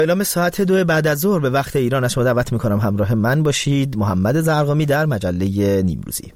اعلام ساعت 2 بعد از ظهر به وقت ایران از شما دعوت میکنم همراه من باشید. محمد زرقامی در مجله نیمروزی.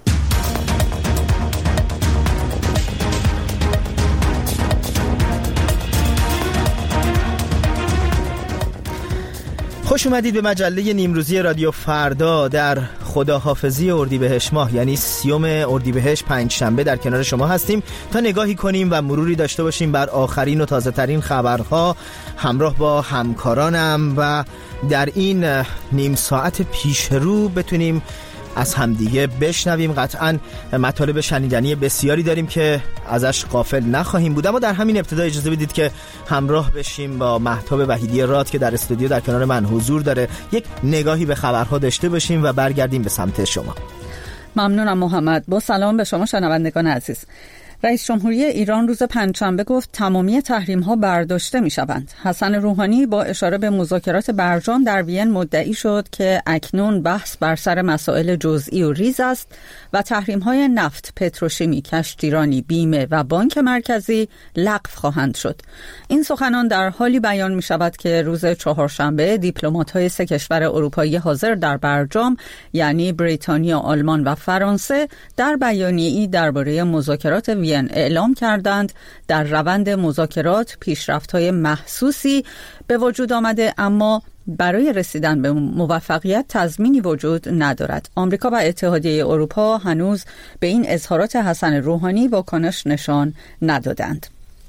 خوش اومدید به مجله نیمروزی رادیو فردا. در خداحافظی اردیبهشت ماه، یعنی 30 اردیبهشت پنجشنبه، در کنار شما هستیم تا نگاهی کنیم و مروری داشته باشیم بر آخرین و تازه ترین خبرها همراه با همکارانم و در این نیم ساعت پیش رو بتونیم از همدیگه بشنویم. قطعاً مطالب شنیدنی بسیاری داریم که ازش غافل نخواهیم بود، اما در همین ابتدا اجازه بدید که همراه بشیم با مهتاب وحیدی راد که در استودیو در کنار من حضور داره، یک نگاهی به خبرها داشته باشیم و برگردیم به سمت شما. ممنونم محمد. با سلام به شما شنوندگان عزیز. رئیس جمهوری ایران روز پنجشنبه گفت تمامی تحریم‌ها برداشته می‌شوند. حسن روحانی با اشاره به مذاکرات برجام در وین مدعی شد که اکنون بحث بر سر مسائل جزئی و ریز است و تحریم‌های نفت، پتروشیمی، کشتیرانی، بیمه و بانک مرکزی لغو خواهند شد. این سخنان در حالی بیان می‌شود که روز چهارشنبه دیپلمات‌های 3 کشور اروپایی حاضر در برجام، یعنی بریتانیا، آلمان و فرانسه، در بیانیه‌ای درباره مذاکرات وین اعلام کردند در روند مذاکرات پیشرفت‌های محسوسی به وجود آمده، اما برای رسیدن به موفقیت تضمینی وجود ندارد. آمریکا و اتحادیه اروپا هنوز به این اظهارات حسن روحانی واکنش نشان ندادند.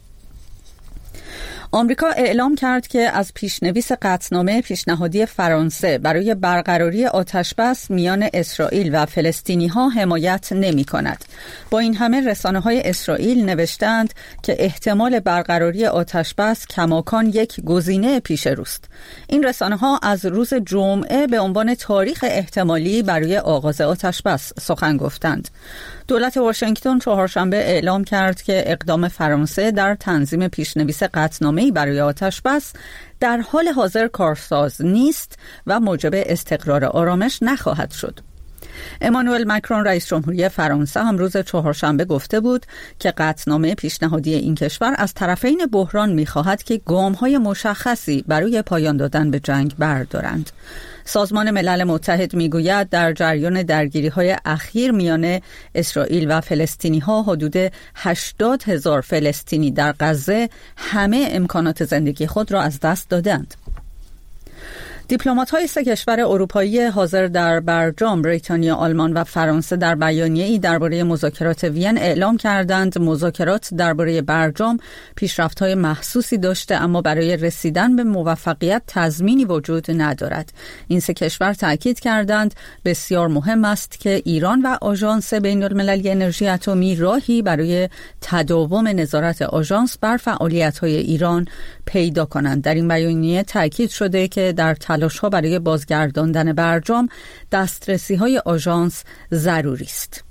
آمریکا اعلام کرد که از پیشنویس قطعنامه پیشنهادی فرانسه برای برقراری آتشبس میان اسرائیل و فلسطینی‌ها حمایت نمی‌کند. با این همه رسانه‌های اسرائیل نوشتند که احتمال برقراری آتشبس کماکان یک گزینه پیش روست. این رسانه‌ها از روز جمعه به عنوان تاریخ احتمالی برای آغاز آتشبس سخن گفتند. دولت واشنگتن چهارشنبه اعلام کرد که اقدام فرانسه در تنظیم پیشنویس قطعنامه‌ای برای آتشبس در حال حاضر کارساز نیست و موجب استقرار آرامش نخواهد شد. امانوئل مکرون رئیس جمهوری فرانسه هم روز چهارشنبه گفته بود که قطعنامه پیشنهادی این کشور از طرفین بحران می‌خواهد که گام‌های مشخصی برای پایان دادن به جنگ بردارند. سازمان ملل متحد میگوید در جریان درگیری‌های اخیر میان اسرائیل و فلسطینی‌ها حدود 80,000 فلسطینی در غزه همه امکانات زندگی خود را از دست دادند. دیپلمات‌های 3 کشور اروپایی حاضر در برجام، بریتانیا، آلمان و فرانسه، در بیانیه‌ای درباره مذاکرات وین اعلام کردند مذاکرات درباره برجام پیشرفت‌های محسوسی داشته، اما برای رسیدن به موفقیت تضمینی وجود ندارد. این 3 کشور تأکید کردند بسیار مهم است که ایران و آژانس بین‌المللی انرژی اتمی راهی برای تداوم نظارت آژانس بر فعالیت‌های ایران پیدا کنند. در این بیانیه تأکید شده که در تلاش‌ها برای بازگرداندن برجام دسترسی‌های آژانس ضروری است.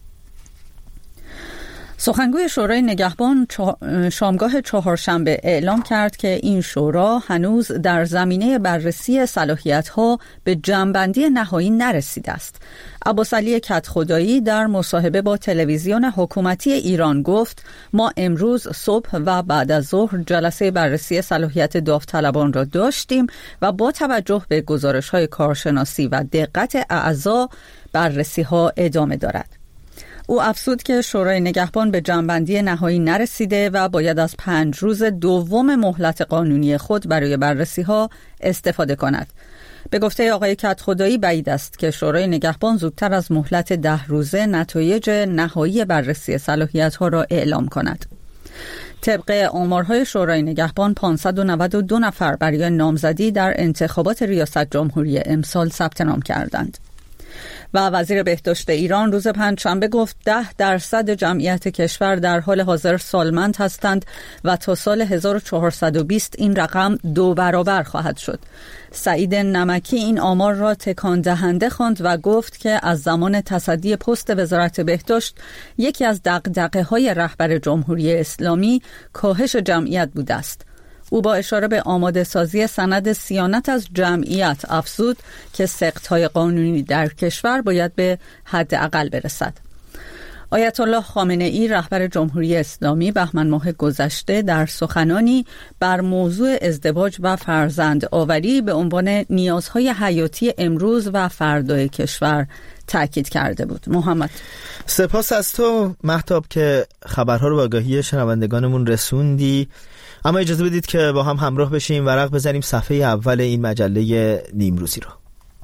سخنگوی شورای نگهبان شامگاه چهارشنبه اعلام کرد که این شورا هنوز در زمینه بررسی صلاحیت‌ها به جمع‌بندی نهایی نرسیده است. عباسعلی کدخدایی در مصاحبه با تلویزیون حکومتی ایران گفت ما امروز صبح و بعد از ظهر جلسه بررسی صلاحیت داوطلبان را داشتیم و با توجه به گزارش‌های کارشناسی و دقت اعضا بررسی‌ها ادامه دارد. او افزود که شورای نگهبان به جمع‌بندی نهایی نرسیده و باید از 5 روز دوم مهلت قانونی خود برای بررسی‌ها استفاده کند. به گفته آقای کدخدایی بعید است که شورای نگهبان زودتر از مهلت 10 روزه نتایج نهایی بررسی صلاحیت‌ها را اعلام کند. طبق آمارهای شورای نگهبان 592 نفر برای نامزدی در انتخابات ریاست جمهوری امسال ثبت نام کردند. و وزیر بهداشت ایران روز پنجشنبه گفت 10% جمعیت کشور در حال حاضر سالمند هستند و تا سال 1420 این رقم 2 برابر خواهد شد. سعید نمکی این آمار را تکان دهنده خواند و گفت که از زمان تصدی پست وزارت بهداشت یکی از دغدغه‌های رهبر جمهوری اسلامی کاهش جمعیت بوده است. او با اشاره به آماده سازی سند صیانت از جمعیت افزود که سقط‌های قانونی در کشور باید به حد اقل برسد. آیت الله خامنه ای رهبر جمهوری اسلامی بهمن ماه گذشته در سخنانی بر موضوع ازدواج و فرزند آوری به عنوان نیازهای حیاتی امروز و فردای کشور تاکید کرده بود. محمد، سپاس از تو مهتاب که خبرها رو به آگاهی شنوندگانمون رسوندی. اما اجازه بدید که با هم همراه بشیم، ورق بزنیم صفحه اول این مجله نیمروزی رو.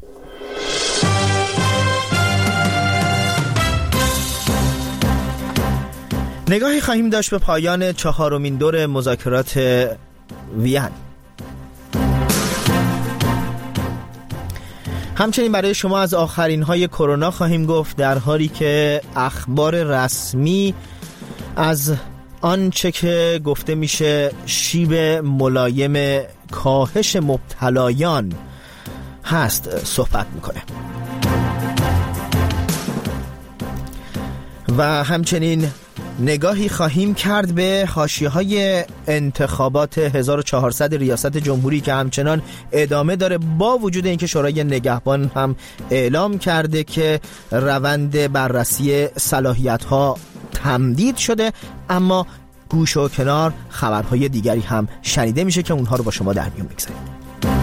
نگاهی خواهیم داشت به پایان 4مین دور مذاکرات وین. همچنین برای شما از آخرین های کرونا خواهیم گفت، در حالی که اخبار رسمی از آنچه که گفته میشه شیب ملایم کاهش مبتلایان هست صحبت میکنه. و همچنین نگاهی خواهیم کرد به حاشیه‌های انتخابات 1400 ریاست جمهوری که همچنان ادامه داره، با وجود اینکه شورای نگهبان هم اعلام کرده که روند بررسی صلاحیت‌ها تمدید شده، اما گوش و کنار خبرهای دیگری هم شنیده میشه که اونها رو با شما در میون میگذاریم.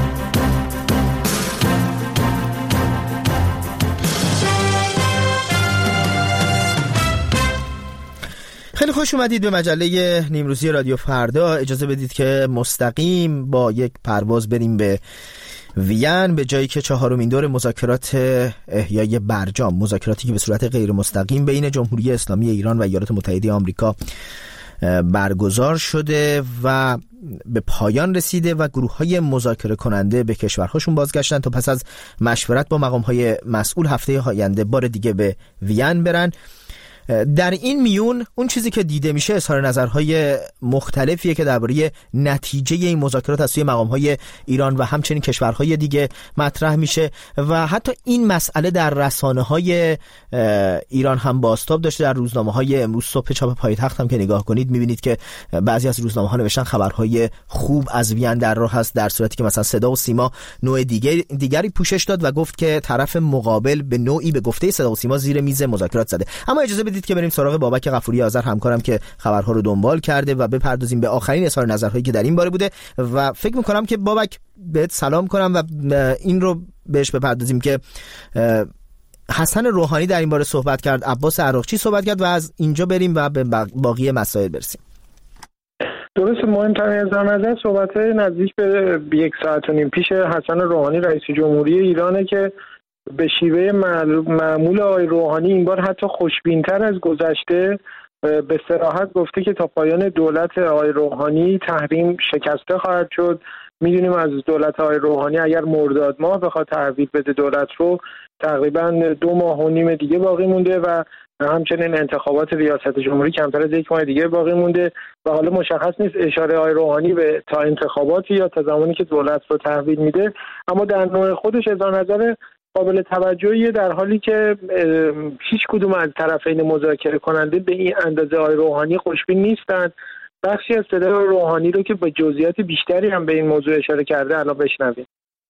خیلی خوش اومدید به مجله نیمروزی رادیو فردا. اجازه بدید که مستقیم با یک پرواز بریم به وین، به جایی که 4مین دور مذاکرات احیای برجام، مذاکراتی که به صورت غیر مستقیم بین جمهوری اسلامی ایران و ایالات متحده آمریکا برگزار شده و به پایان رسیده و گروه‌های مذاکره کننده به کشورهاشون بازگشتن تا پس از مشورت با مقام‌های مسئول هفته آینده بار دیگه به وین برن. در این میون اون چیزی که دیده میشه اظهار نظرهای مختلفیه که درباره نتیجه این مذاکرات از سوی مقام‌های ایران و همچنین کشورهای دیگه مطرح میشه و حتی این مسئله در رسانه‌های ایران هم بازتاب داشته. در روزنامه‌های امروز صبح چاپ پایتخت هم که نگاه کنید میبینید که بعضی از روزنامه‌ها نوشتن خبرهای خوب از وین در راه هست، در صورتی که مثلا صدا و سیما نوع دیگری پوشش داد و گفت که طرف مقابل به نوعی به گفته صدا و سیما زیر میز مذاکرات زده. اما اجازه بدید که بریم سراغ بابک غفوری آذر، همکارم که خبرها رو دنبال کرده، و بپردازیم به آخرین اظهار نظرهایی که در این باره بوده. و فکر می‌کنم که بابک بهت سلام کنم و این رو بهش بپردازیم که حسن روحانی در این باره صحبت کرد، عباس عراقچی صحبت کرد و از اینجا بریم و به باقی مسائل برسیم. درست، مهمترین اظهار نظر صحبت‌های نزدیک به 1 ساعت و نیم پیش حسن روحانی رئیس جمهوری ایرانه که به شیوه معمول آقای روحانی این بار حتی خوشبین‌تر از گذشته به صراحت گفته که تا پایان دولت آقای روحانی تحریم شکسته خواهد شد. میدونیم از دولت آقای روحانی اگر مرداد ماه بخواد تحویل بده دولت رو، تقریبا 2.5 ماه دیگه باقی مونده و همچنین انتخابات ریاست جمهوری کمتر از 1 ماه دیگه باقی مونده و حالا مشخص نیست اشاره آقای روحانی به تا انتخاباتی یا تا زمانی که دولت رو تحویل میده. اما در نوع خودش اظهار نظر قابل توجهیه، در حالی که هیچ کدوم از طرفین مذاکره کننده به این اندازه آقای روحانی خوشبین نیستند. بخشی از صدای روحانی رو که با جزئیات بیشتری هم به این موضوع اشاره کرده الان بشنوید.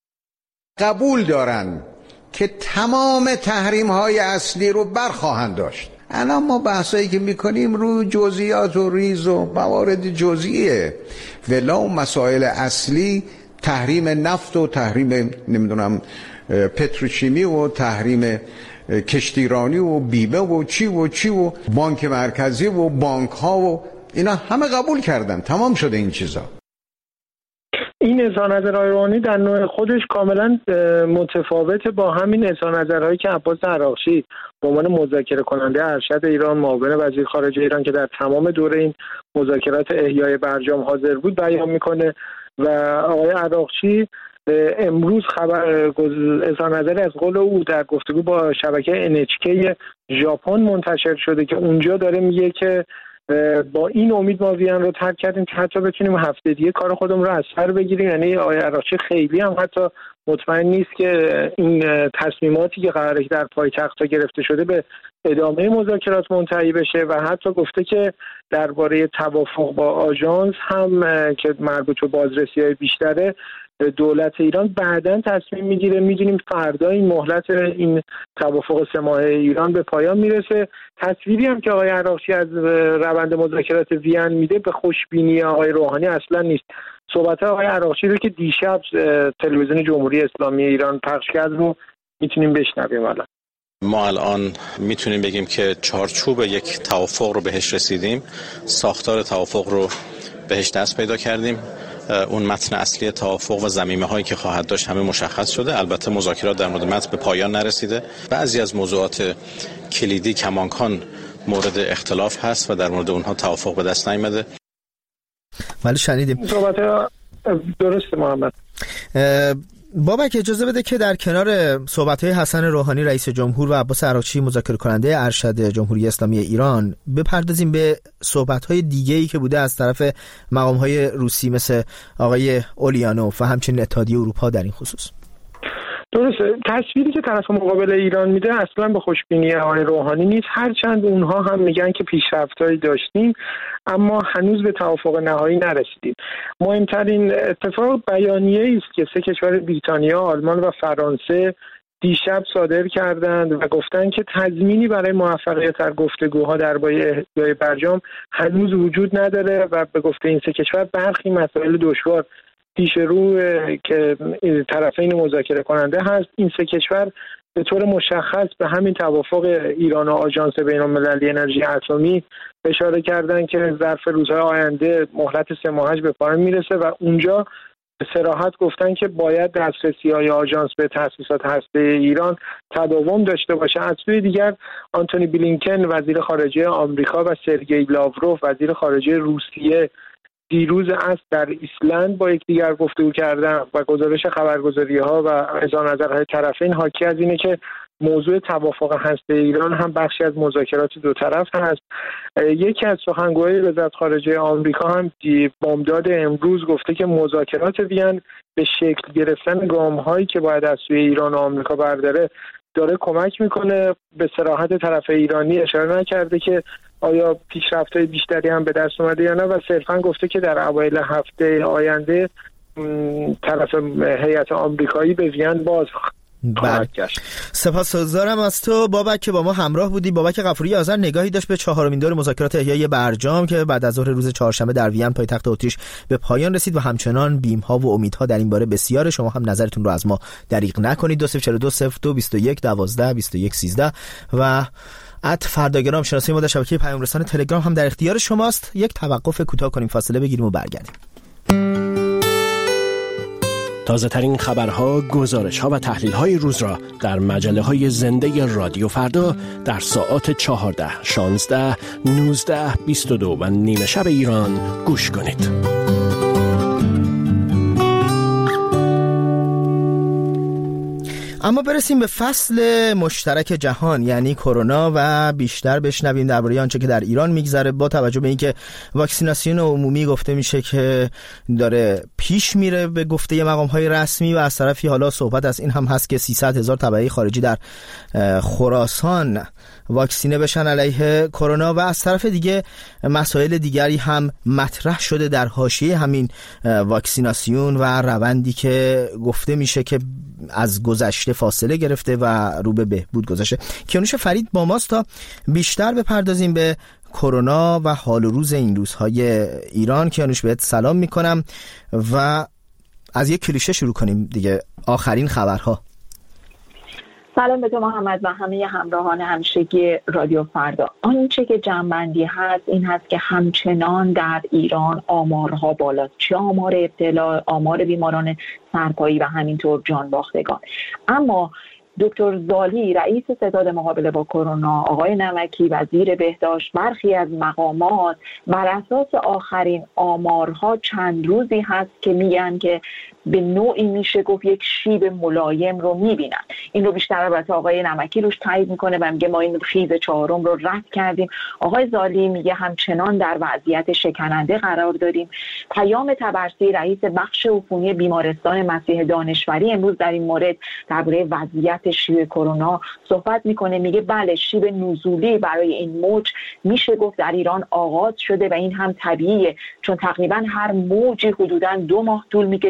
قبول دارن که تمام تحریم‌های اصلی رو برخواهند داشت. الان ما بحثایی که میکنیم رو جزئیات و ریز و موارد جزئیه، ولی مسائل اصلی تحریم نفت و تحریم نمیدونم پتروشیمی و تحریم کشتیرانی و بیمه و چی و بانک مرکزی و بانک ها و اینا همه قبول کردن، تمام شده این چیزا. این اظهار نظرهای روحانی در نوع خودش کاملا متفاوت با همین اظهار نظرهایی که عباس عراقچی به عنوان مذاکره کننده ارشد ایران، معاون وزیر خارجه ایران که در تمام دوره این مذاکرات احیای برجام حاضر بود بیان میکنه و آقای عراقچی امروز اظهار نظری از قول او در گفتگو با شبکه NHK ژاپن منتشر شده که اونجا داره میگه که با این امید ما وین رو ترک کردیم که حتی بتونیم هفته دیگه کار خودمون رو از سر بگیریم. یعنی آقای عراقچی خیلی هم حتی مطمئن نیست که این تصمیماتی که قراره در پایتخت گرفته شده به ادامه مذاکرات منتهی بشه و حتی گفته که درباره توافق با آژانس هم که مربوط به بازرسی‌های بیشتره دولت ایران بعداً تصمیم میگیره. میدونیم فردا این مهلت این توافق 3 ماهه ایران به پایان میرسه. تصویری هم که آقای عراقچی از روند مذاکرات وین میده به خوشبینی آقای روحانی اصلا نیست. صحبت آقای عراقچی رو که دیشب تلویزیون جمهوری اسلامی ایران پخش کرد رو میتونیم بشنویم. الان ما الان میتونیم بگیم که چارچوب یک توافق رو بهش رسیدیم، ساختار توافق رو بهش دست پیدا کردیم. اون متن اصلی توافق و ضمیمه هایی که خواهد داشت همه مشخص شده. البته مذاکرات در مورد متن به پایان نرسیده. بعضی از موضوعات کلیدی کماکان مورد اختلاف هست و در مورد اونها توافق به دست نیامده. ولی شنیدیم صحبت درست محمد. بابک اجازه بده که در کنار صحبت‌های حسن روحانی رئیس جمهور و عباس عراقچی مذاکره کننده ارشد جمهوری اسلامی ایران بپردازیم به صحبت‌های دیگه‌ای که بوده از طرف مقام‌های روسی مثل آقای اولیانوف و همچنین اتحادیه اروپا در این خصوص. درسته، تصویری که طرف مقابل ایران میده اصلا به خوشبینی آقای روحانی نیست، هرچند اونها هم میگن که پیشرفت‌هایی داشتیم اما هنوز به توافق نهایی نرسیدیم. مهمترین اتفاق بیانیه‌ای است که 3 کشور بریتانیا، آلمان و فرانسه دیشب صادر کردند و گفتند که تضمینی برای موفقیت در گفتگوها درباره احیای برجام هنوز وجود نداره و به گفته این 3 کشور برخی مسائل دشوار پیش رو که طرفین مذاکره کننده هست. این 3 کشور به طور مشخص به همین توافق ایران و آژانس بین‌المللی انرژی اتمی اشاره کردن که ظرف روزهای آینده مهلت 3 ماهه به پایان میرسه و اونجا به صراحت گفتن که باید دسترسی‌های آژانس به تأسیسات هسته ایران تداوم داشته باشه. از سوی دیگر آنتونی بلینکن وزیر خارجه آمریکا و سرگئی لاوروف وزیر خارجه روسیه دیروز است در ایسلند با یکدیگر گفتگو کردن و گزارش خبرگزاری‌ها و اظهار نظرهای طرفین حاکی از اینه که موضوع توافق هسته ایران هم بخشی از مذاکرات 2 طرف هست. یکی از سخنگویان وزارت خارجه آمریکا هم بامداد امروز گفته که مذاکرات وین به شکل گرفتن گام‌هایی که باید از سوی ایران و آمریکا برداره داره کمک میکنه. به صراحت طرف ایرانی اشاره نکرده که آیا پیشرفت‌های بیشتری هم به دست اومده یا نه و صرفاً گفته که در اوایل هفته آینده طرف هیئت آمریکایی به وین باز خواهد گشت. سپاسگزارم از تو بابک که با ما همراه بودی. بابک غفوری آذر نگاهی داشت به 4مین دور مذاکرات احیای برجام که بعد از ظهر روز چهارشنبه در وین پایتخت اتریش به پایان رسید و همچنان بیم‌ها و امیدها در این باره بسیاره. شما هم نظرتون رو از ما دریغ نکنید. 20420221122113 و @فرداگرام شناسه ما در شبکه پیام رسان تلگرام هم در اختیار شماست. یک توقف کوتاه کنیم، فاصله بگیریم و برگردیم. تازه ترین خبرها، گزارش‌ها و تحلیل‌های روز را در مجله‌های زنده رادیو فردا در ساعات 14، 16، 19، 22 و نیمه شب ایران گوش کنید. اما برسیم به فصل مشترک جهان یعنی کرونا و بیشتر بشنویم درباره آنچه که در ایران میگذره با توجه به اینکه واکسیناسیون عمومی گفته میشه که داره پیش میره به گفته مقام‌های رسمی و از طرفی حالا صحبت از این هم هست که 300,000 تبعی خارجی در خراسان واکسینه بشن علیه کرونا و از طرف دیگه مسائل دیگری هم مطرح شده در حاشیه همین واکسیناسیون و روندی که گفته میشه که از گذشته فاصله گرفته و رو به بهبود گذشته. کیانوش فرید با ماست تا بیشتر بپردازیم به کرونا و حال و روز این روزهای ایران. کیانوش بهت سلام میکنم و از یک کلیشه شروع کنیم دیگه، آخرین خبرها. سلام به تو محمد و همه همراهان همیشگی رادیو فردا. آنچه که جمع‌بندی هست این هست که همچنان در ایران آمارها بالاست، چه آمار ابتلا، آمار بیماران سرپایی و همینطور جان باختگان. اما دکتر زالی رئیس ستاد مقابله با کرونا، آقای نمکی وزیر بهداشت، برخی از مقامات بر اساس آخرین آمارها چند روزی هست که میگن که به نوعی میشه گفت یک شیب ملایم رو میبینن. این رو بیشتر البته آقای نمکی روش تایید میکنه و میگه ما این خیز 4 رو رد کردیم. آقای زالی میگه همچنان در وضعیت شکننده قرار داریم. پیام طبرسی رئیس بخش عفونی بیمارستان مسیح دانشوری امروز در این مورد درباره وضعیت شیب کرونا صحبت میکنه. میگه بله شیب نزولی برای این موج میشه گفت در ایران آغاز شده و این هم طبیعیه چون تقریبا هر موجی حدوداً 2 ماه طول میکشه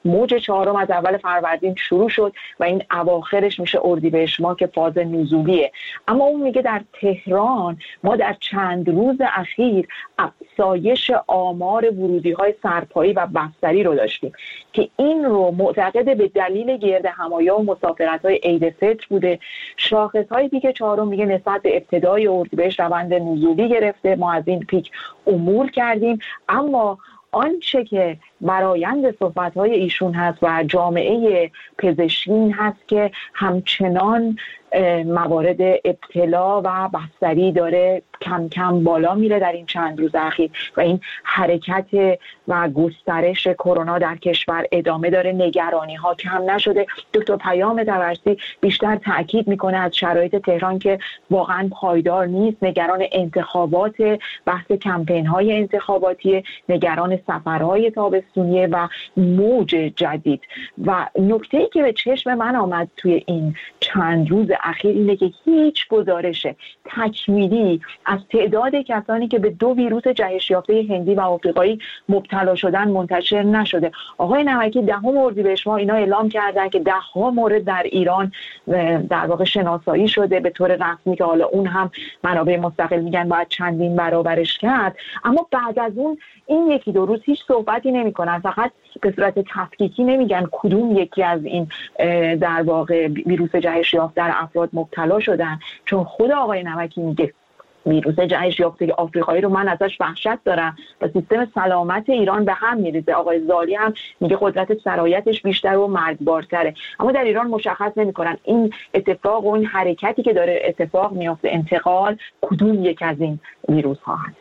موج چهارم از اول فروردین شروع شد و این اواخرش میشه اردیبهشت ماه که فاز نزولیه. اما اون میگه در تهران ما در چند روز اخیر افزایش آمار ورودی‌های سرپایی و بستری رو داشتیم که این رو معتقد به دلیل گرد همایا و مسافرت‌های عید فطر بوده. شاخص‌های پیک چهارم میگه نسبت به ابتدای اردیبهشت روند نزولی گرفته، ما از این پیک عبور کردیم. اما آنچه که برآیند صحبت‌های ایشون هست و جامعه پزشکی هست که همچنان موارد ابتلا و بستری داره کم کم بالا میره در این چند روز اخیر و این حرکت و گسترش کرونا در کشور ادامه داره. نگرانی ها کم نشده. دکتر پیام طبرسی بیشتر تاکید میکنه از شرایط تهران که واقعا پایدار نیست، نگران انتخابات، بحث کمپین های انتخاباتی، نگران سفرهای تابستونیه و موج جدید. و نکته‌ای که به چشم من آمد توی این چند روز اخیر اینه که هیچ گزارش تکمیلی از تعداد کسانی که به 2 ویروس جهش یافته هندی و آفریقایی مبتلا شدن منتشر نشده. آقای نمکی 10 اردیبهشت ماه اینا اعلام کردن که 10 مورد در ایران در واقع شناسایی شده به طور رسمی که حالا اون هم منابع مستقل میگن باید چندین برابرش کرد. اما بعد از اون این 1-2 روز هیچ صحبتی نمی‌کنن، فقط به صورت تفکیکی نمیگن کدوم یکی از این در واقع ویروس جهش یافته در افراد مبتلا شدن، چون خود آقای نمکی میگه ویروس جهش یافته آفریقایی رو من ازش وحشت دارم و سیستم سلامت ایران به هم میریزه. آقای زالی هم میگه قدرت سرایتش بیشتر و مرگبارتره. اما در ایران مشخص نمیکنن این اتفاق و این حرکتی که داره اتفاق میفته انتقال کدوم یک از این ویروس ها هست.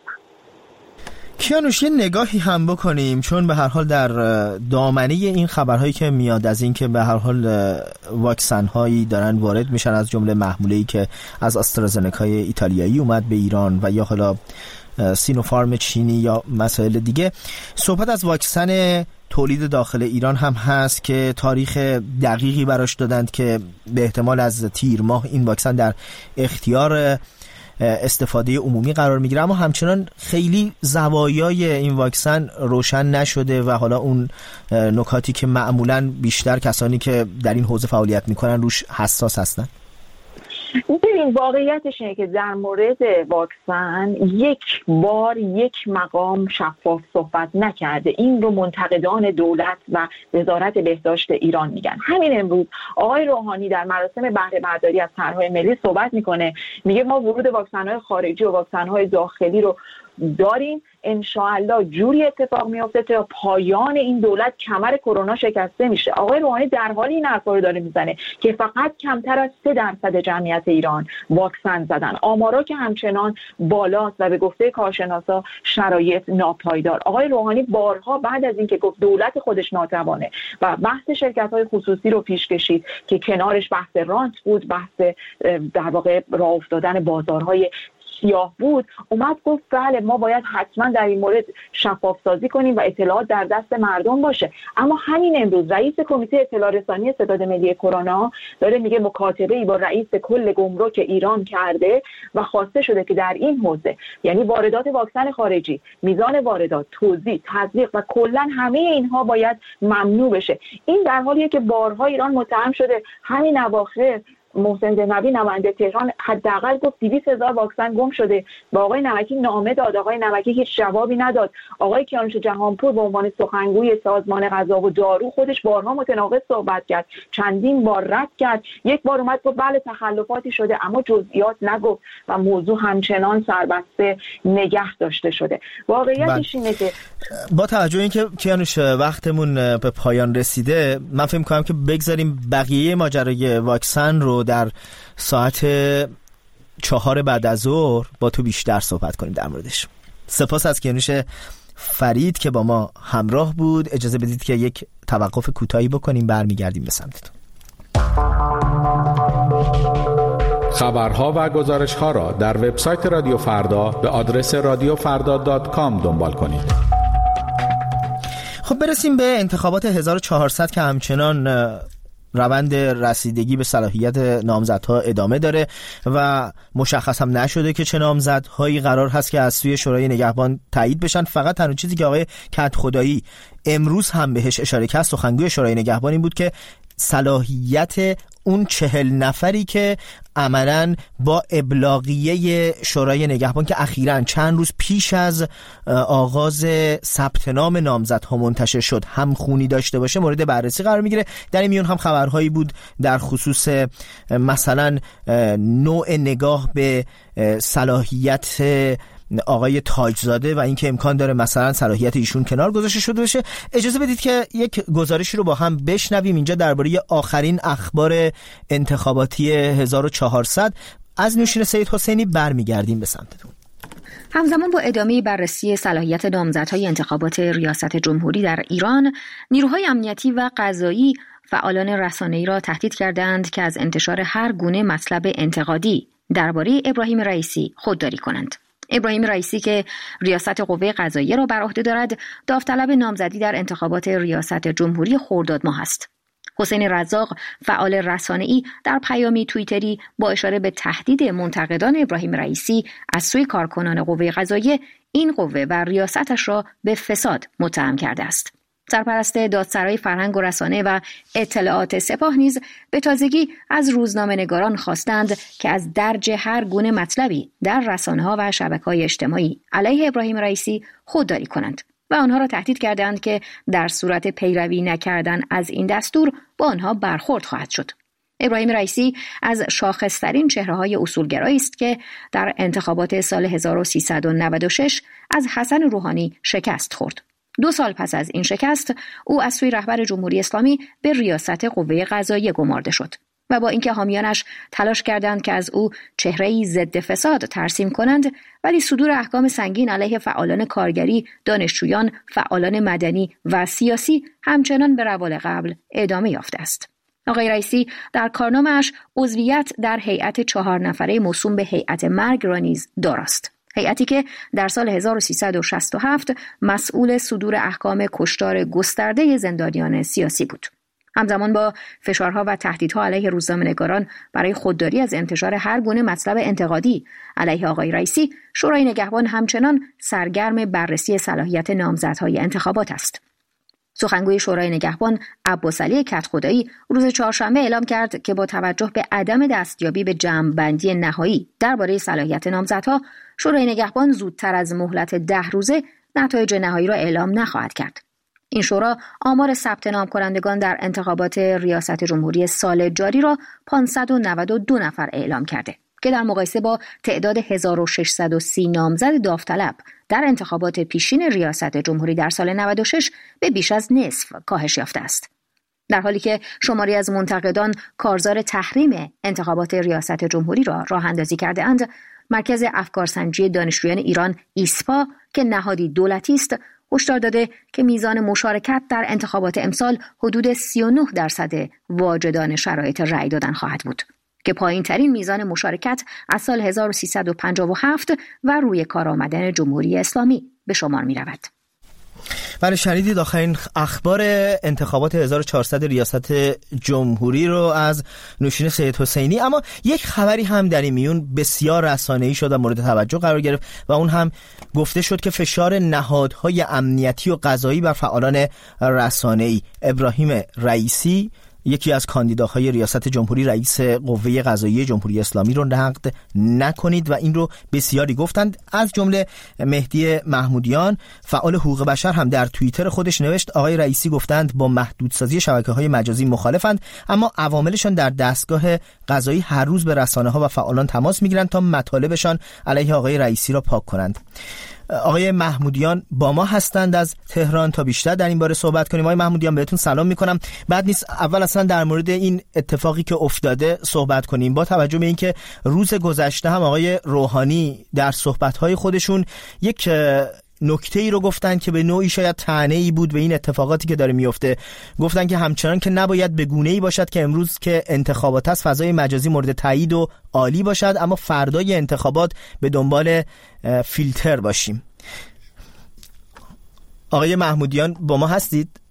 کیانوش یه نگاهی هم بکنیم، چون به هر حال در دامنه این خبرهایی که میاد از این که به هر حال واکسن هایی دارن وارد میشن، از جمله محموله‌ای که از آسترازنکای ایتالیایی اومد به ایران و یا حالا سینوفارم چینی یا مسائل دیگه، صحبت از واکسن تولید داخل ایران هم هست که تاریخ دقیقی براش دادند که به احتمال از تیر ماه این واکسن در اختیار استفاده عمومی قرار میگیره. اما همچنان خیلی زوایای این واکسن روشن نشده و حالا اون نکاتی که معمولاً بیشتر کسانی که در این حوزه فعالیت میکنن روش حساس هستن. ببین واقعیتش اینه که در مورد واکسن یک مقام شفاف صحبت نکرده. این رو منتقدان دولت و وزارت بهداشت ایران میگن. همین امروز آقای روحانی در مراسم بهره برداری از طرح‌های ملی صحبت میکنه، میگه ما ورود واکسن‌های خارجی و واکسن‌های داخلی رو داریم، انشاءالله جوری اتفاق میفته تا پایان این دولت کمر کرونا شکسته میشه. آقای روحانی در حال این حرفا رو داره میزنه که فقط کمتر از 3% جمعیت ایران واکسن زدن. آمارا که همچنان بالاست و به گفته کارشناسا شرایط ناپایدار. آقای روحانی بارها بعد از اینکه گفت دولت خودش ناتوانه و بحث شرکت‌های خصوصی رو پیش کشید که کنارش بحث رانت بود، بحث در واقع راه افتادن بازارهای سیاه بود، اومد گفت بله ما باید حتما در این مورد شفاف سازی کنیم و اطلاعات در دست مردم باشه. اما همین امروز رئیس کمیته اطلاع رسانی ستاد ملی کرونا داره میگه مکاتبه‌ای با رئیس کل گمرک ایران کرده و خواسته شده که در این حوزه، یعنی واردات واکسن خارجی، میزان واردات، توزیع، تزریق و کلا همه اینها باید ممنوع بشه. این در حالیه که بارها ایران متهم شده. همین اواخر محسن دهنوی نماینده تهران حداقل گفت 200,000 واکسن گم شده. با آقای نمکی نامه داد، آقای نمکی هیچ جوابی نداد. آقای کیانوش جهانپور به عنوان سخنگوی سازمان غذا و دارو خودش بارها متناقض صحبت کرد، چندین بار رد کرد. یک بار اومد گفت بله تخلفاتی شده، اما جزئیات نگفت و موضوع همچنان سربسته نگه داشته شده. واقعیتش اینه که با توجه اینکه کیانوش وقتمون به پایان رسیده، من فکر می‌کنم که بگذاریم بقیه ماجرای واکسن رو در ساعت 4 بعد از ظهر با تو بیشتر صحبت کنیم در موردش. سپاس از کیانوش فرید که با ما همراه بود. اجازه بدید که یک توقف کوتاهی بکنیم، برمیگردیم به سمتتون. خبرها و گزارش‌ها را در وبسایت رادیو فردا به آدرس radiofarda.com دنبال کنید. خب برسیم به انتخابات 1400 که همچنان روند رسیدگی به صلاحیت نامزدها ادامه داره و مشخص هم نشده که چه نامزدهایی قرار هست که از سوی شورای نگهبان تایید بشن. فقط تنها چیزی که آقای کدخدایی امروز هم بهش اشاره کرد، سخنگوی شورای نگهبان، این بود که صلاحیت اون 40 نفری که عملاً با ابلاغیه شورای نگهبان که اخیراً چند روز پیش از آغاز ثبت نام نامزدها منتشر شد همخونی داشته باشه مورد بررسی قرار میگیره. در این میون هم خبرهایی بود در خصوص مثلا نوع نگاه به صلاحیت آقای تاجزاده و اینکه امکان داره مثلا صلاحیت ایشون کنار گذاشته شده باشه. اجازه بدید که یک گزارشی رو با هم بشنویم اینجا درباره آخرین اخبار انتخاباتی 1400 از نوشین سید حسینی. برمیگردیم به سمتتون. همزمان با ادامه بررسی صلاحیت نامزدهای انتخابات ریاست جمهوری در ایران، نیروهای امنیتی و قضایی فعالان رسانه‌ای را تهدید کردند که از انتشار هر گونه مطلب انتقادی درباره ابراهیم رئیسی خودداری کنند. ابراهیم رئیسی که ریاست قوه قضاییه را بر عهده دارد، داوطلب نامزدی در انتخابات ریاست جمهوری خرداد ماه است. حسین رزاق، فعال رسانه‌ای، در پیامی توییتری با اشاره به تهدید منتقدان ابراهیم رئیسی از سوی کارکنان قوه قضاییه، این قوه و ریاستش را به فساد متهم کرده است. سرپرست دادسرای فرهنگ و رسانه و اطلاعات سپاه نیز به تازگی از روزنامه‌نگاران خواستند که از درج هر گونه مطلبی در رسانه‌ها و شبکه‌های اجتماعی علیه ابراهیم رئیسی خودداری کنند و آنها را تهدید کردند که در صورت پیروی نکردن از این دستور با آنها برخورد خواهد شد. ابراهیم رئیسی از شاخص‌ترین چهره‌های اصولگرایی است که در انتخابات سال 1396 از حسن روحانی شکست خورد. 2 سال پس از این شکست، او از سوی رهبر جمهوری اسلامی به ریاست قوه قضاییه گمارده شد و با اینکه حامیانش تلاش کردند که از او چهره‌ای ضد فساد ترسیم کنند، ولی صدور احکام سنگین علیه فعالان کارگری، دانشجویان، فعالان مدنی و سیاسی همچنان به روال قبل ادامه یافته است. آقای رئیسی در کارنامه‌اش عضویت در هیئت 4 نفره موسوم به هیئت مرگ را نیز داراست. هیئتی که در سال 1367 مسئول صدور احکام کشتار گسترده زندانیان سیاسی بود. همزمان با فشارها و تهدیدها علیه روزنامه‌نگاران برای خودداری از انتشار هر گونه مطلب انتقادی علیه آقای رئیسی، شورای نگهبان همچنان سرگرم بررسی صلاحیت نامزدهای انتخابات است. سخنگوی شورای نگهبان عباسعلی کدخدایی روز چهارشنبه اعلام کرد که با توجه به عدم دستیابی به جمع‌بندی نهایی درباره صلاحیت نامزدها، شورای نگهبان زودتر از مهلت 10 روزه نتایج نهایی را اعلام نخواهد کرد. این شورا آمار ثبت نام کنندگان در انتخابات ریاست جمهوری سال جاری را 592 نفر اعلام کرده که در مقایسه با تعداد 1630 نامزد داوطلب در انتخابات پیشین ریاست جمهوری در سال 96 به بیش از نصف کاهش یافته است. در حالی که شماری از منتقدان کارزار تحریم انتخابات ریاست جمهوری را راه اندازی کرده اند، مرکز افکارسنجی دانشجویان ایران ایسپا که نهادی دولتی است، هشدار داده که میزان مشارکت در انتخابات امسال حدود 39% واجدان شرایط رأی دادن خواهد بود که پایین ترین میزان مشارکت از سال 1357 و روی کار آمدن جمهوری اسلامی به شمار می رود. بله، شنیدید آخرین اخبار انتخابات 1400 ریاست جمهوری رو از نوشین سید حسینی. اما یک خبری هم در این میون بسیار رسانه‌ای شد و مورد توجه قرار گرفت و اون هم گفته شد که فشار نهادهای امنیتی و قضایی بر فعالان رسانه‌ای. ابراهیم رئیسی، یکی از کاندیداهای ریاست جمهوری، رئیس قوه قضاییه جمهوری اسلامی رو نقد نکنید و این رو بسیاری گفتند. از جمله مهدی محمودیان، فعال حقوق بشر، هم در توییتر خودش نوشت آقای رئیسی گفتند با محدودسازی شبکه‌های مجازی مخالفند، اما عواملشان در دستگاه قضایی هر روز به رسانه‌ها و فعالان تماس میگیرند تا مطالبشان علیه آقای رئیسی را پاک کنند. آقای محمودیان با ما هستند از تهران تا بیشتر در این باره صحبت کنیم. آقای محمودیان، بهتون سلام میکنم. بعد نیست اول اصلا در مورد این اتفاقی که افتاده صحبت کنیم، با توجه به اینکه روز گذشته هم آقای روحانی در صحبت‌های خودشون یک نکته ای رو گفتن که به نوعی شاید طعنه‌ای بود به این اتفاقاتی که داره میفته. گفتن که همچنان که نباید به گونه‌ای باشد که امروز که انتخابات است فضای مجازی مورد تایید و عالی باشد، اما فردای انتخابات به دنبال فیلتر باشیم. آقای محمودیان با ما هستید؟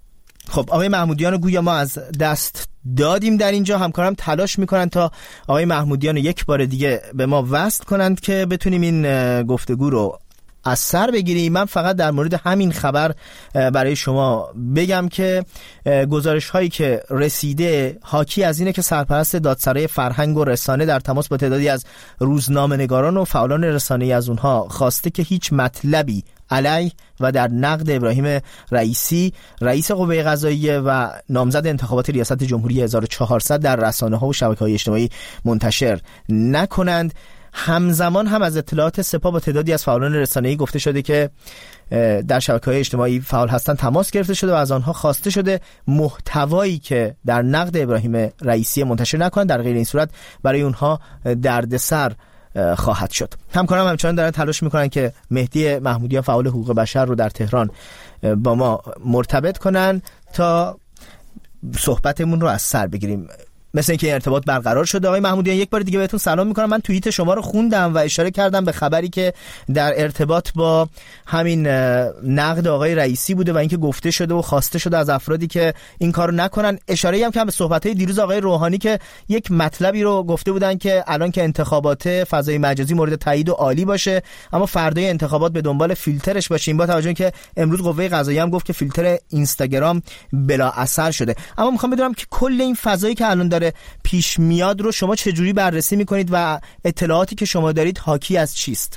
خب آقای محمودیان گویا ما از دست دادیم در اینجا. همکارم تلاش میکنن تا آقای محمودیان یک بار دیگه به ما وصل کنند که بتونیم این گفتگو رو از سر بگیریم. من فقط در مورد همین خبر برای شما بگم که گزارش هایی که رسیده حاکی از اینه که سرپرست دادسرای فرهنگ و رسانه در تماس با تعدادی از روزنامه‌نگاران و فعالان رسانه‌ای از اونها خواسته که هیچ مطلبی علیه و در نقد ابراهیم رئیسی رئیس قوه قضاییه و نامزد انتخابات ریاست جمهوری 1400 در رسانه‌ها و شبکه‌های اجتماعی منتشر نکنند. همزمان هم از اطلاعات سپاه با تعدادی از فعالان رسانه‌ای گفته شده که در شبکه‌های اجتماعی فعال هستند تماس گرفته شده و از آنها خواسته شده محتوایی که در نقد ابراهیم رئیسی منتشر نکنند، در غیر این صورت برای اونها دردسر خواهد شد. همکاران همچنان دارن تلاش میکنن که مهدی محمودیان فعال حقوق بشر رو در تهران با ما مرتبط کنن تا صحبتمون رو از سر بگیریم. مثل اینکه این ارتباط برقرار شده. آقای محمودیان یک بار دیگه بهتون سلام میکنم. من توییت شما رو خوندم و اشاره کردم به خبری که در ارتباط با همین نقد آقای رئیسی بوده و اینکه گفته شده و خواسته شده از افرادی که این کارو نکنن. اشاره‌ای هم که به صحبت‌های دیروز آقای روحانی که یک مطلبی رو گفته بودن که الان که انتخابات فضای مجازی مورد تایید و عالی باشه، اما فردای انتخابات به دنبال فیلترش باشیم، با توجه که امروز قوه قضاییه هم گفت که فیلتر اینستاگرام بلا اثر شده. اما میخوام بدونم که کل این فضایی که الان داره پیش میاد رو شما چجوری بررسی میکنید و اطلاعاتی که شما دارید حاکی از چیست؟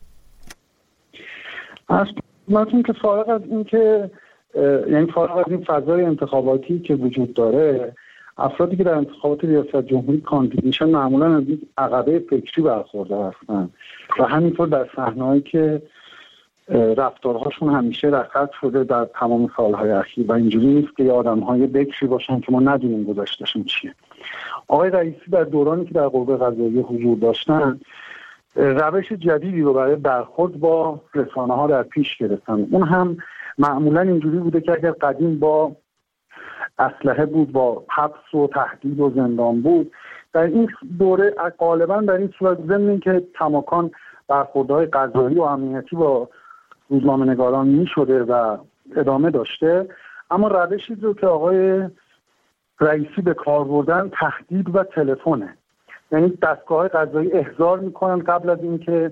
اصلا که فارغ از این که یعنی فارغ از این فضای انتخاباتی که وجود داره، افرادی که در انتخابات ریاست جمهوری کاندید میشن معمولا از این عقبه فکری برخوردار هستن و همینطور در صحنه‌ای که رفتارهاشون همیشه رصد شده در تمام سالهای اخیر و اینجوری نیست که آدم‌های بکری باشن که ما ندونیم گذشتهشون چیه. آقای رئیسی در دورانی که در قوه قضاییه حضور داشتن روش جدیدی رو برای برخورد با رسانه‌ها در پیش گرفتن. اون هم معمولا اینجوری بوده که اگر قدیم با اسلحه بود، با حبس و تهدید و زندان بود، در این دوره غالبا در این صورت ضمن اینکه کماکان برخوردهای قضایی و امنیتی با روزنامه‌نگاران می‌شده و ادامه داشته، اما روشی رو که آقای رئیسی به کار بردن تهدید و تلفنه. یعنی دستگاه قضایی احضار میکنن قبل از اینکه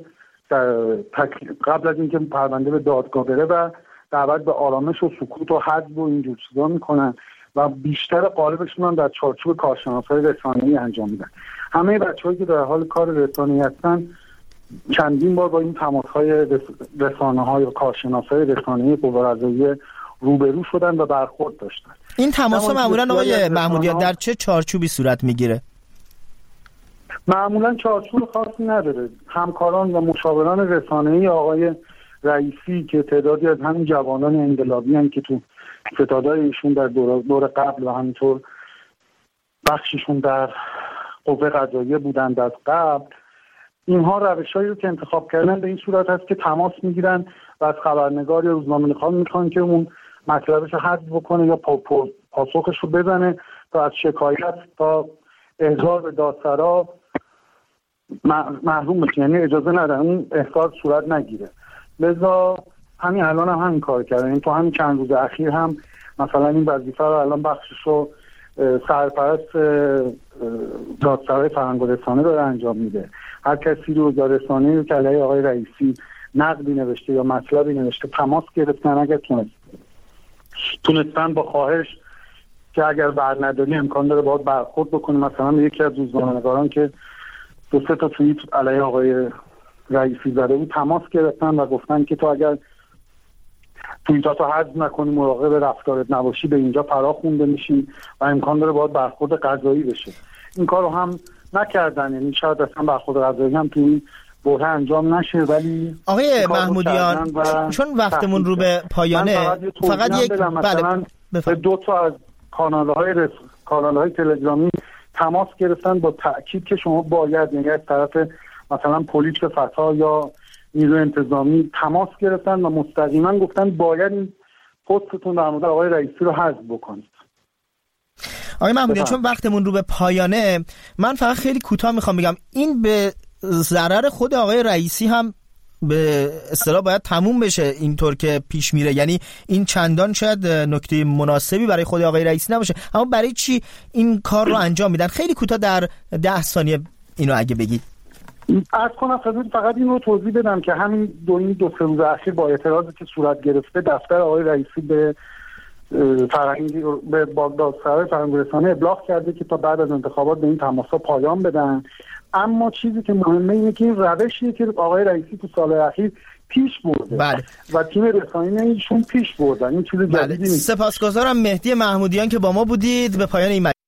پرونده به دادگاه بره و دعوت به آرامش و سکوت و حذف و اینجور چیزا میکنن و بیشتر قالبشون هم در چارچوب کارشناسای رسانه‌ای انجام میدن. همه بچه‌هایی که در حال کار رسانه‌ای هستن چندین بار با این تماس‌های رسانه‌ها یا کارشناسای رسانه‌ای قوه قضاییه روبرو شدن و برخورد داشتن. این تماس‌ها معمولاً آقای محمودیان در چه چارچوبی صورت میگیره؟ معمولاً چارچوب خاصی نداره. همکاران و مشاوران رسانه‌ای آقای رئیسی که تعدادی از همین جوانان انقلابی هم که تو ستادهای ایشون در دور قبل و همینطور بخششون در قوه قضاییه بودند از قبل، اینها روش‌هایی رو که انتخاب کردن به این صورت هست که تماس میگیرن و از خبرنگار یا روزنامه‌نگار میخوان که اون مطلبش رو حذف بکنه یا پاسخش رو بزنه تا از شکایت تا احضار به دادسرا محروم بشه، یعنی اجازه ندن اون احضار صورت نگیره. لذا همین الان هم همین کار کردن. این تو همین چند روز اخیر هم مثلا این وظیفه رو الان بخشش رو سرپرست دادسرای فرهنگ و رسانه داره انجام میده. هر کسی رو در رسانه‌ای که علیه آقای رئیسی نقدی نوشته یا مطلبی نوشته تماس گرفتن، اگر تونستن با خواهش که اگر برنداری امکان داره باید برخورد بکنه. مثلا یکی از روزنامه‌نگاران که 2-3 تا توییت علیه آقای رئیسی زده بود تماس گرفتن و گفتن که تو اگر توییتاتو حذف نکنی، مراقب رفتارت نباشی، به اینجا فرا خونده میشی و امکان داره باید برخورد قضایی بشه. این کارو هم نکردن، یعنی شاید اصلا برخورد قضایی هم تو این بحث انجام نشه. ولی آقای محمودیان چون وقتمون رو به پایانه فقط یک به 2 تا از کانال‌های تلگرامی تماس گرفتن با تأکید که شما باید، یعنی از طرف مثلا پلیس فتا یا نیروی انتظامی تماس گرفتن و مستقیما گفتن باید این پستتون در مورد آقای رئیسی رو حذف بکنید. آقای محمودیان چون وقتمون رو به پایانه، من فقط خیلی کوتاه میخوام بگم این به ضرر خود آقای رئیسی هم به اصطلاح باید تموم بشه اینطور که پیش میره، یعنی این چندان شاید نکته مناسبی برای خود آقای رئیسی نباشه، اما برای چی این کار رو انجام میدن؟ خیلی کوتاه در 10 ثانیه اینو اگه بگید. عرض کنم فقط این رو توضیح بدم که همین دو سه روز اخیر با اعتراضی که صورت گرفته دفتر آقای رئیسی به دادسرای فرهنگ‌رسانی ابلاغ کرده که تا بعد از انتخابات به این تماس‌ها پایان بدن. اما چیزی که مهمه اینه که این روشیه که آقای رئیسی تو سال اخیر پیش برده. بله. و تیم رسانه‌ای ایشون پیش بردن. این چیز جدیدی نیست. سپاسگزارم مهدی محمودیان که با ما بودید. به پایان این